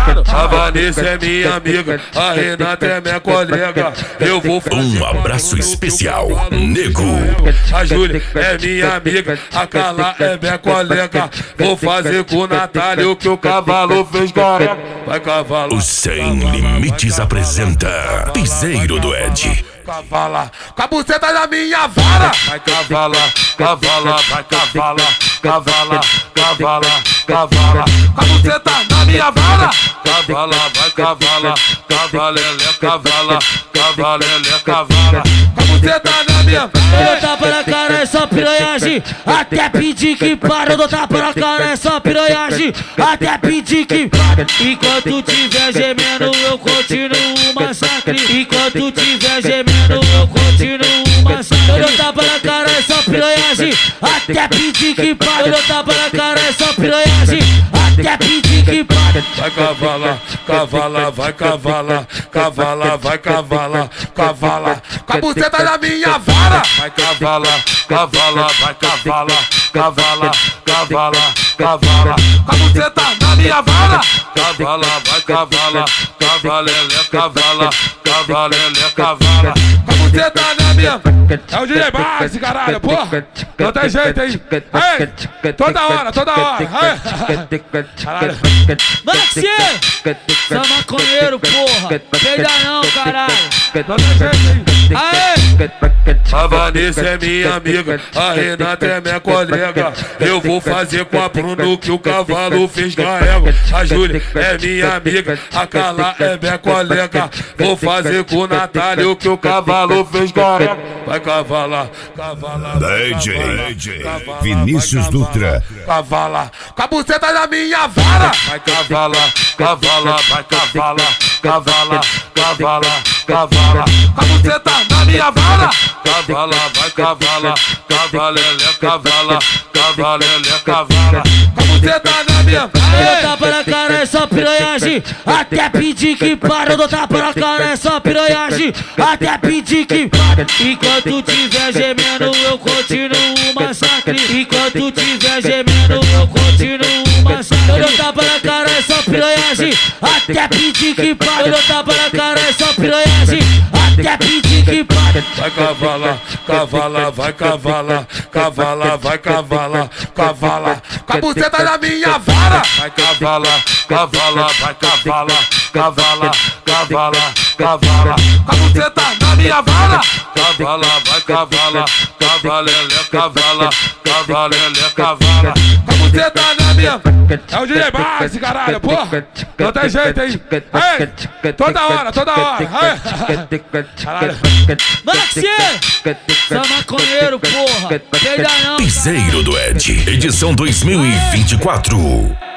A Vanessa é minha amiga, a Renata é minha colega. Eu vou fazer um abraço especial, nego. A Júlia é minha amiga, a Carla é minha colega. Vou fazer com o Natália o que o cavalo fez careca. Vai cavalo. O Sem Limites apresenta Piseiro do Ed. Cavala, com a buceta da minha vara. Vai cavala, cavala, vai cavala, cavala, cavala, cavala. Com a buceta da minha vara. Cavala, vai cavala, cavalele, cavala, cavalele, cavala. Com a buceta da minha vara. Eu dou tapa na cara, é só piranhagem. Até pedir que para. Eu dou tapa na cara, é só piranhagem. Até pedir que para. Enquanto tiver gemendo, eu continuo o massacre. Enquanto tiver gemendo, eu continuo o massacre. Eu dou tapa na cara, é só piranhagem. Até pedir que para. Eu dou tapa na cara, é só piranhagem. Até pedir que para. Vai cavala, cavala, vai cavala, cavala, vai cavala, cavala. Com a buceta da minha vara. Vai cavala, cavala, vai cavala, cavala, cavala, cavala. Com a buceta da minha vara. Cavala, vai cavala, cavalele, cavala, cavalele, cavala. Com a buceta da minha. É o DJ Base, caralho, porra. Não tem jeito aí. Ei, toda hora, toda hora. Caralho. Maxi! Você é maconheiro, porra! Peida não, caralho! Não tem jeito aí. Aê! A Vanessa é minha amiga, a Renata é minha colega. Eu vou fazer com a Bruna o que o cavalo fez na égua. A Júlia é minha amiga, a Carla é minha colega. Vou fazer com o Natália o que o cavalo fez na égua. Vai cavalar, cavalar. DJ Vinícius Dutra. Cavala, com a buceta da minha vara. Vai cavala, cavala, vai cavala, cavala, cavala, cavala. Com a buceta da minha vara. Cavala, vai cavala, cavalele, cavala, cavalele, cavala. Com a buceta da minha vara. Eu dou tapa na cara, é só piranhagem. Até pedir que para. Eu dou tapa na cara, é só piranhagem. Até pedir que para. Enquanto tiver gemendo, eu continuo o massacre. Enquanto tiver gemendo, eu continuo o massacre. Eu dou tapa na cara, é só piranhagem. Até pedir que para. Eu dou tapa na cara, é só piranhagem. Até pedir que para. Vai cavala, cavala, vai cavala, cavala, vai cavala, cavala. Com a buceta da minha vara. Vai cavala, cavala, vai cavala, cavala, cavala, cavala. Com a buceta da minha vara. Cavala, vai cavala, cavalele, cavala, cavalele, cavala. Com a buceta da minha. É o DJ Base, caralho, porra. Não tem jeito aí. Ei, toda hora, toda hora. Caralho. Maxi! Você é maconheiro, porra! Peida não! Piseiro do Ed, edição 2024.